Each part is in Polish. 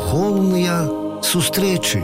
духовные встречи.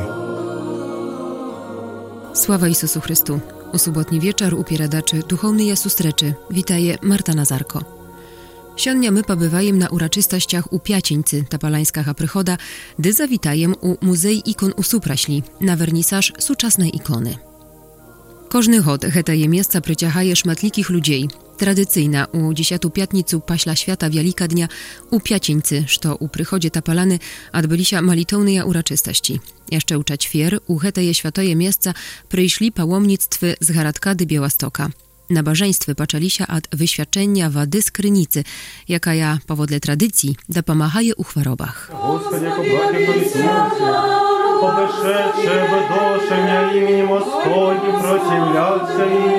Sława Isusu Chrystu. У суботній вечір у передачі «Духовні зустрічі» вітає Marta Nazarko. Сьогодні ми побиваємо на урочистостях у П'ятінці Тополанського прихода, де завітаємо у Музей ікон у Супраśli на вернісаж сучасної ікони. Кожний год гетає місце притягає шматліких людей. Tradycyjna u 10. piatnicu Paśla Świata Wielika Dnia u Piacińcy, što u przychodzie Topolany odbyli się malitowne uroczystości. Jeszcze u Czatwier u heteje świętoje miejsca przyszli pałomnictwy z Garadkady Białostoka. Nabożeństwy poczęli się od wyświadczenia wody z krynicy, jaka ja, powodle tradycji, dopomahaje u chorobach. Господи, яко благи полетілися, побешедше видошення імені Господні противляться їх.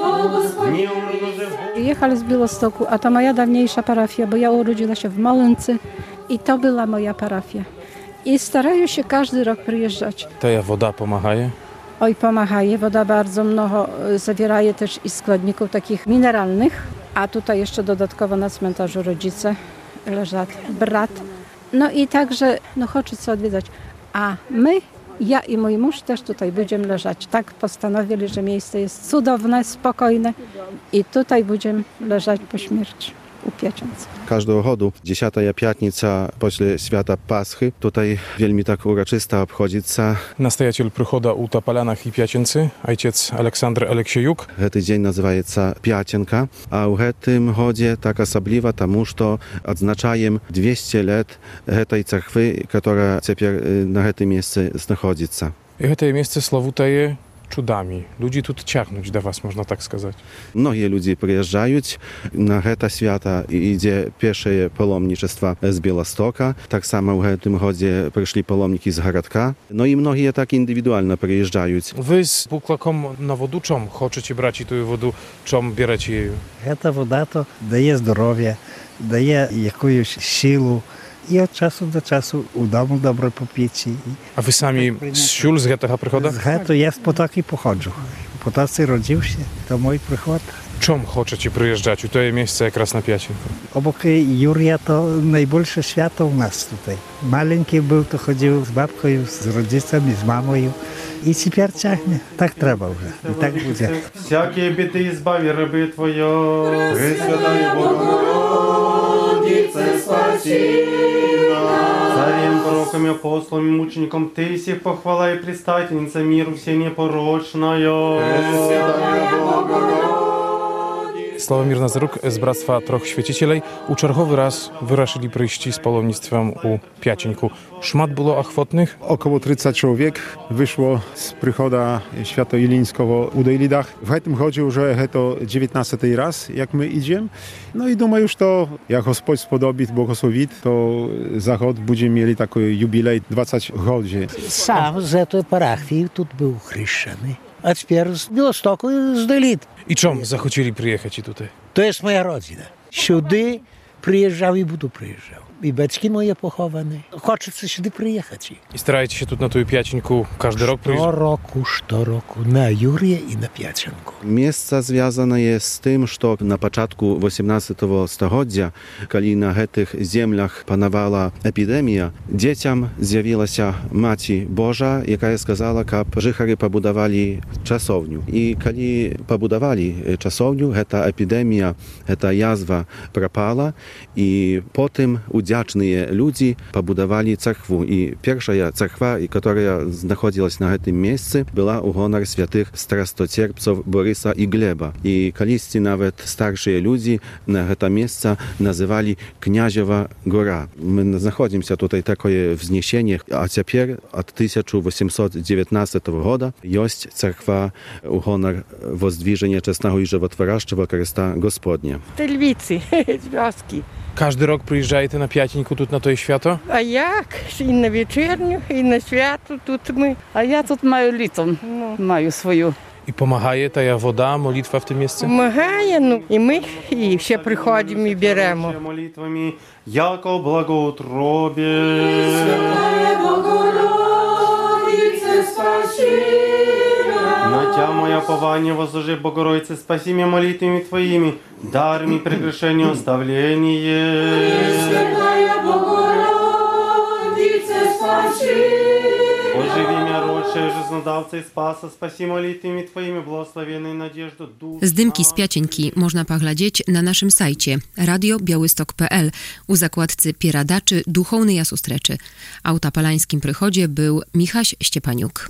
Jechali z Białostoku, a to moja dawniejsza parafia, bo ja urodziła się w Molyncy i to była moja parafia. I starają się każdy rok przyjeżdżać. Ta woda pomahaje? Oj, pomahaje. Woda bardzo mnogo zawiera też i składników takich mineralnych, a tutaj jeszcze dodatkowo na cmentarzu rodzice leżą, brat. No i także, хочется odwiedzać. A my, ja i mój mąż też tutaj będziemy leżeć. Tak postanowili, że miejsce jest cudowne, spokojne i tutaj będziemy leżeć po śmierci u Piaciąc. Każdego году 10. piatnica после święta Paschy tutaj wielmi tak uroczysta obchodzica. Nastojaciel przychoda u Topolanach i Piacięcy, ojciec Aleksandr Aleksiejuk. Ten dzień nazywa się Piacienka, a u tym chodzie tak osobliwa, тому что odznaczajem 200 lat tej cerkwy, która teraz na tym miejscu znajduje. I to miejsce sławutaje cudami. Ludzi tu ciachnąć do was, można tak сказать. Mnogie ludzie przyjeżdżają na to święta i idzie pierwsze palomnictwo z Białostoka. Tak samo w tym chodzie przyszli palomniki z Garadka. No i mnogie tak indywidualnie przyjeżdżają. Wy z buklakom na wodu czym chcecie brać tę wodę, czym bierzecie jej? Ta woda to daje zdrowie, daje jakąś siłę. I od czasu do czasu u domu dobre popieci. A wy sami z siul z tego przychodu? Z tego ja z Potoki pochodzę. W Potoce rodził się, to mój przychód. Czym chcecie przyjeżdżać? To jest miejsce jak raz na Piacinkę. Obok Jurija to najbliższe święto u nas tutaj. Maleńki był, to chodził z babką, z rodzicami, z mamą. I teraz ciachnie. Tak trzeba już. I tak będzie. Всяkie biedy zbawi ryby Twoje. Prесвятая Богородице, спаси нас. Царем, пророками, апостолами, мучеником Ты всех похвала и предстательница миру все непорочная. Пресвятая Богородице. Sławomir Nazaruk z Bractwa Troch Świecicielej u czerwowy raz wyraszyli przyjść z palomnictwem u Piacińku. Szmat było achwotnych? Około 30 człowiek wyszło z przychoda świętoilińskiego u Dejlidach. W tym chodził, że to 19 raz, jak my idziemy. No i думаю, że jak Господь spodobi, błogosławi, to za rok będziemy mieli taki jubilej 20 godzin. Sam z tej parafii tu był chrzczony. A teraz z Białostoku i z Dejlid. I czym zachcieli przyjechać tutaj? To jest moja rodzina. Siudy przyjeżdżał i budu przyjeżdżał. I beczki moje pochowane. Хочется сюда przyjechać. I staracie się tu na tej Piacinку każdy rok przyjeżdżać? Co roku na Jurię i na Piacinку. Miejsce związane jest z tym, że na początku XVIII stulecia, kiedy na tych ziemiach panowała epidemia, dzieciom zjawiła się Maci Boża, jaka сказала, aby żychary pobudowali czasownię. I kiedy pobudowali czasownię, ta epidemia, ta jazwa propala i potem wdzięczni ludzie pobudowali cerkwę. I pierwsza cerkwa, która znajdowała się na tym miejscu, była u honor świętych strastocierpców Borysa i Gleba. I kiedyś nawet starsi ludzie na to miejsce nazywali Kniaziowa Góra. My znajdujemy się tutaj takie wzniesienie, a teraz od 1819 roku jest cerkwa u honor wozdwiżenia czesnego i żywotwórczego Chrysta Gospodnia. Lwicy, z wioski. Każdy rok przyjeżdżacie na Piacinку тут на to święto? А як? І на вечірню, і на свято тут ми. А я тут маю літом, маю свою. I pomahaje ta woda, modlitwa w tym miejscu? Помагає, і ми і ще приходимо і беремо. Молитвами, яко благоутробie. Святая Богородице, спаси нас. На Тя моя повання возложи, Богородице, спаси меня молитвами Твоими, дарами прегрешения оставление. Святая Богородице, спаси Оживи меня, родшая, жизнодавца и спаса, спаси молитвами Twoimi, благословенной надежду душ. Zdymki z Piacieńki można pogladzieć na naszym sajcie radiobiałystok.pl u zakładcy Pieradaczy Duchowny Jasustreczy. A u tapalańskim prychodzie był Michaś Ściepaniuk.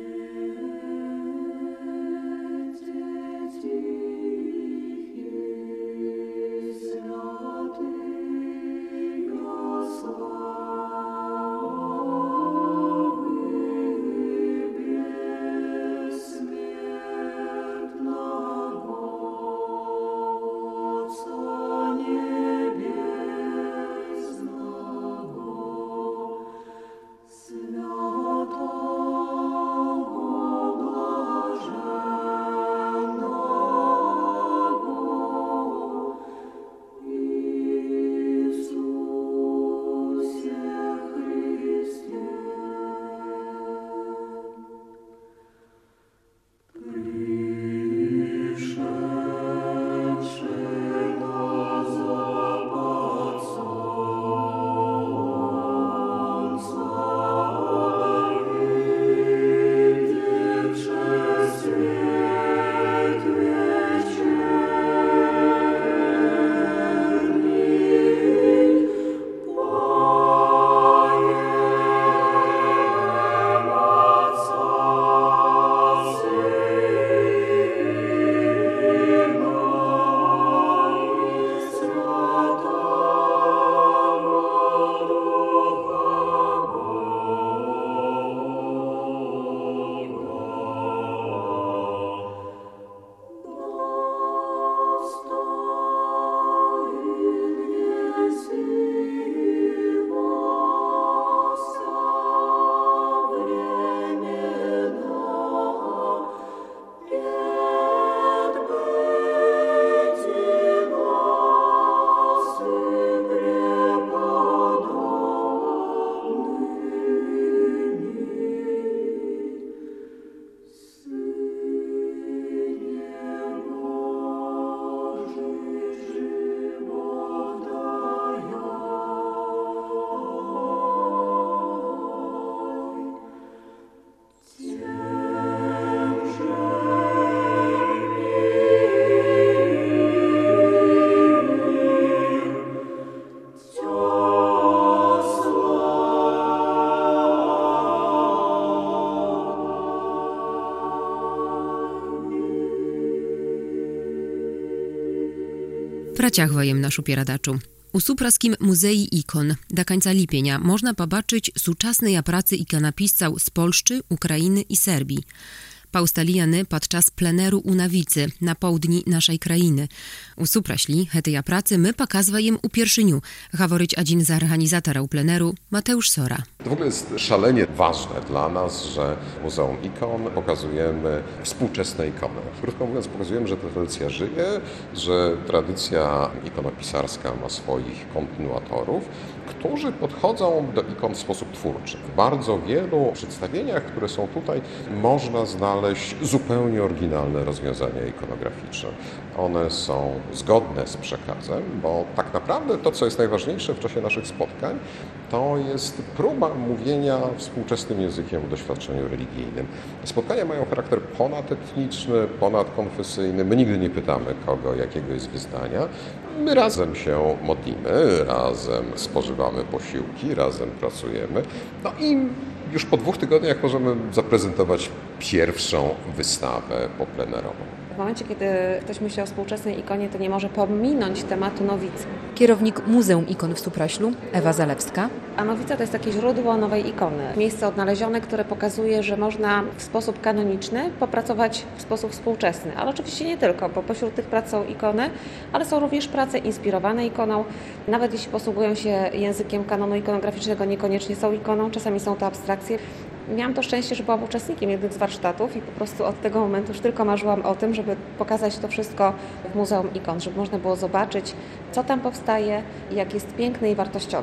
Praciach wojem na Pieradaczu. U Supraskim Muzei Ikon do końca lipienia można pobaczyć suczasnej pracy ikonopisców z Polszczy, Ukrainy i Serbii. Paustalijany podczas pleneru u Nawicy na południ naszej krainy. U Supraśli tej pracy my pokazujemy u pierwszyniu, говорить один z organizatorów pleneru Mateusz Sora. To w ogóle jest szalenie ważne dla nas, że w Muzeum Ikon pokazujemy współczesne ikony. Krótko mówiąc, pokazujemy, że ta tradycja żyje, że tradycja ikonopisarska ma swoich kontynuatorów, którzy podchodzą do ikon w sposób twórczy. W bardzo wielu przedstawieniach, które są tutaj, można znaleźć zupełnie oryginalne rozwiązania ikonograficzne. One są zgodne z przekazem, bo tak naprawdę to, co jest najważniejsze w czasie naszych spotkań, to jest próba mówienia współczesnym językiem o doświadczeniu religijnym. Spotkania mają charakter ponadetniczny, ponadkonfesyjny. My nigdy nie pytamy kogo, jakiego jest wyznania. My razem się modlimy, razem spożywamy posiłki, razem pracujemy. No i już po 2 tygodniach możemy zaprezentować pierwszą wystawę poplenerową. W momencie, kiedy ktoś myśli o współczesnej ikonie, to nie może pominąć tematu nowicy. Kierownik Muzeum Ikon w Supraślu, Ewa Zalewska. A nowica to jest takie źródło nowej ikony. Miejsce odnalezione, które pokazuje, że można w sposób kanoniczny popracować w sposób współczesny. Ale oczywiście nie tylko, bo pośród tych prac są ikony, ale są również prace inspirowane ikoną. Nawet jeśli posługują się językiem kanonu ikonograficznego, niekoniecznie są ikoną, czasami są to abstrakcje. Miałam to szczęście, że byłam uczestnikiem jednych z warsztatów i po prostu od tego momentu już tylko marzyłam o tym, żeby pokazać to wszystko w Muzeum Ikon, żeby można było zobaczyć, co tam powstaje i jak jest piękne i wartościowe.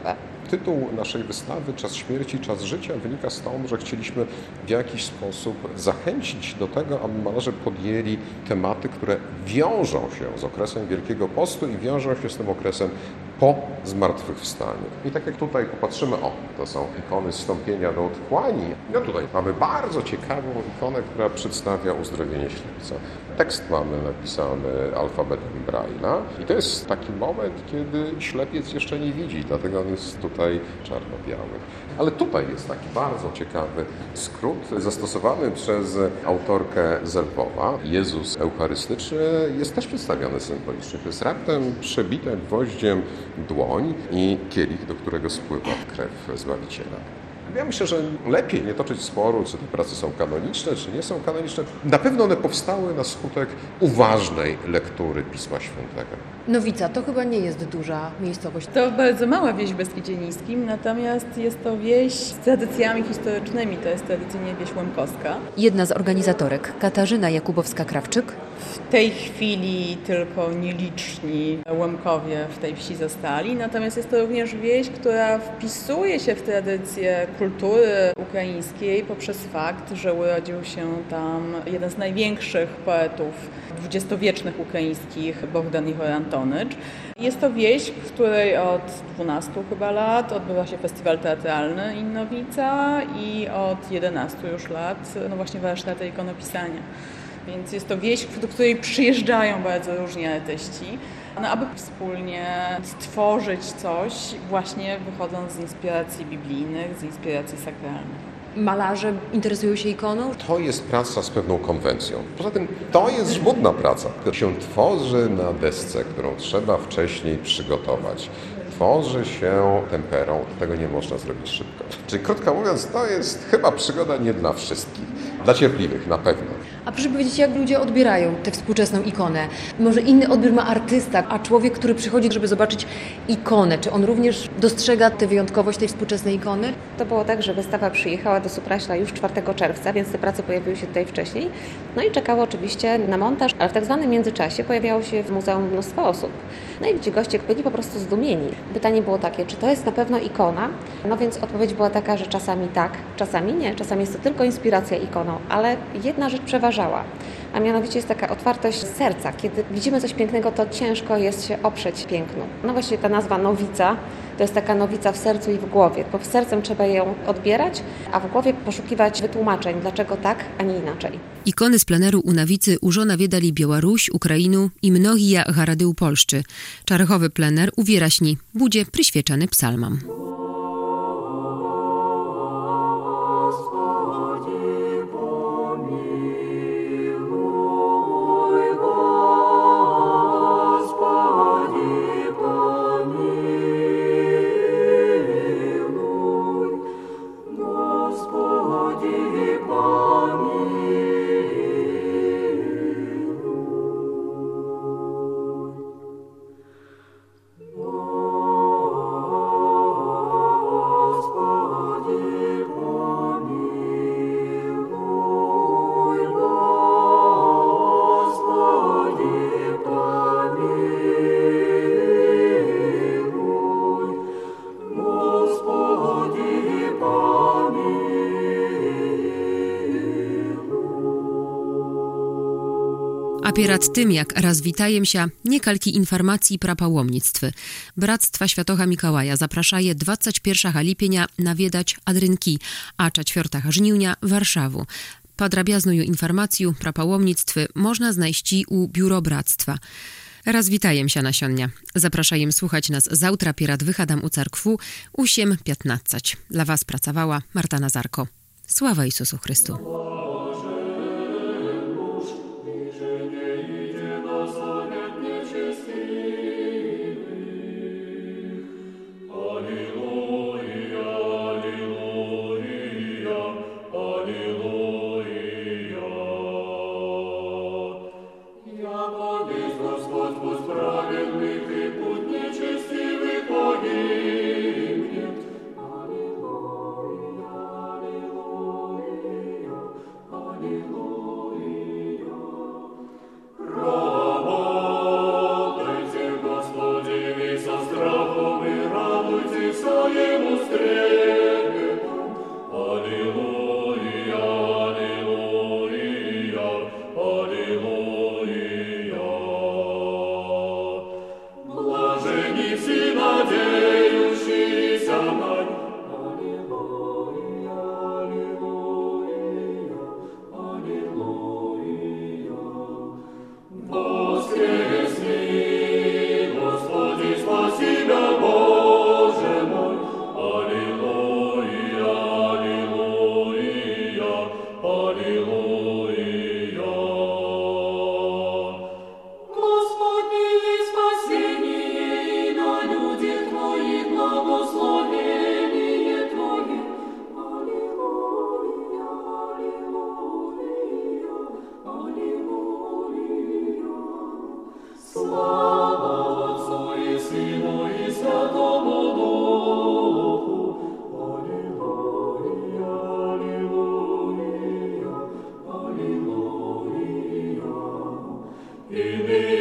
Tytuł naszej wystawy Czas śmierci, czas życia wynika stąd, że chcieliśmy w jakiś sposób zachęcić do tego, aby malarze podjęli tematy, które wiążą się z okresem Wielkiego Postu i wiążą się z tym okresem po zmartwychwstaniu. I tak jak tutaj popatrzymy, to są ikony zstąpienia do otchłani. No tutaj mamy bardzo ciekawą ikonę, która przedstawia uzdrowienie ślepca. Tekst mamy napisany alfabetem Braille'a i to jest taki moment, kiedy ślepiec jeszcze nie widzi, dlatego on jest tutaj czarno-biały. Ale tutaj jest taki bardzo ciekawy skrót zastosowany przez autorkę z Lwowa. Jezus eucharystyczny jest też przedstawiony symbolicznie. To jest raptem przebite gwoździem dłoń i kielich, do którego spływa krew Zbawiciela. Ja myślę, że lepiej nie toczyć sporu, czy te prace są kanoniczne, czy nie są kanoniczne. Na pewno one powstały na skutek uważnej lektury Pisma Świętego. Nowica to chyba nie jest duża miejscowość. To bardzo mała wieś w Beskidzie Niskim, natomiast jest to wieś z tradycjami historycznymi. To jest tradycyjnie wieś łemkowska. Jedna z organizatorek, Katarzyna Jakubowska-Krawczyk. W tej chwili tylko nieliczni Łemkowie w tej wsi zostali, natomiast jest to również wieś, która wpisuje się w tradycję kultury ukraińskiej poprzez fakt, że urodził się tam jeden z największych poetów dwudziestowiecznych ukraińskich, Bohdan Ichor Antonycz. Jest to wieś, w której od 12 chyba lat odbywa się festiwal teatralny Innowica i od 11 już lat właśnie warsztaty ikonopisania. Więc jest to wieś, do której przyjeżdżają bardzo różni artyści, aby wspólnie stworzyć coś właśnie wychodząc z inspiracji biblijnych, z inspiracji sakralnych. Malarze interesują się ikoną? To jest praca z pewną konwencją. Poza tym to jest żmudna praca, która się tworzy na desce, którą trzeba wcześniej przygotować. Tworzy się temperą, tego nie można zrobić szybko. Czyli krótko mówiąc, to jest chyba przygoda nie dla wszystkich. Dla cierpliwych na pewno. A proszę powiedzieć, jak ludzie odbierają tę współczesną ikonę? Może inny odbiór ma artysta, a człowiek, który przychodzi, żeby zobaczyć ikonę, czy on również dostrzega tę wyjątkowość tej współczesnej ikony? To było tak, że wystawa przyjechała do Supraśla już 4 czerwca, więc te prace pojawiły się tutaj wcześniej. No i czekało oczywiście na montaż, ale w tak zwanym międzyczasie pojawiało się w muzeum mnóstwo osób. No i gdzie goście byli po prostu zdumieni. Pytanie było takie, czy to jest na pewno ikona? No więc odpowiedź była taka, że czasami tak, czasami nie. Czasami jest to tylko inspiracja ikoną, ale jedna rzecz przeważała. A mianowicie jest taka otwartość serca. Kiedy widzimy coś pięknego, to ciężko jest się oprzeć pięknu. No właśnie ta nazwa nowica, to jest taka nowica w sercu i w głowie, bo sercem trzeba ją odbierać, a w głowie poszukiwać wytłumaczeń, dlaczego tak, a nie inaczej. Ikony z pleneru u Nawicy użona wiedali Białaruś, Ukrainu i mnohija Harady u Polszczy. Czarchowy plener u Wieraśni budzie przyświeczany psalmam. A pierad tym, jak raz witajem się, niekalki informacji pra pałomnictwy. Bractwa Świętocha Mikołaja zapraszaje 21 lipienia nawiedać Adrynki, a 4 żniwnia Warszawu. Podrabiaznują informację pra pałomnictwy można znaleźć u Biuro Bractwa. Raz witajem się nasionnia. Zapraszajem słuchać nas zautra pierad wychadam u cerkwu 8:15. Dla was pracowała Marta Nazarko. Sława Jezusu Chrystu. in